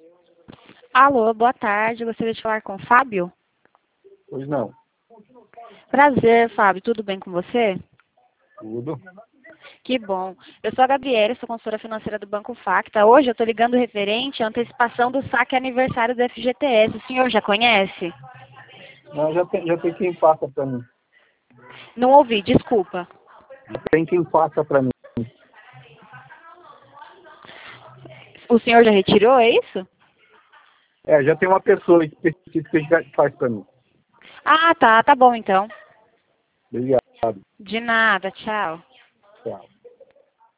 Alô, boa tarde. Gostaria de falar com o Fábio? Pois não. Prazer, Fábio. Tudo bem com você? Tudo. Que bom. Eu sou a Gabriela, sou consultora financeira do Banco Facta. Hoje eu estou ligando referente à antecipação do saque aniversário do FGTS. O senhor já conhece? Não, já tem quem faça para mim. Não ouvi, desculpa. Tem quem faça para mim. O senhor já retirou, é isso? Já tem uma pessoa específica que faz para mim. Ah, tá. Tá bom então. Obrigado. De nada, tchau. Tchau.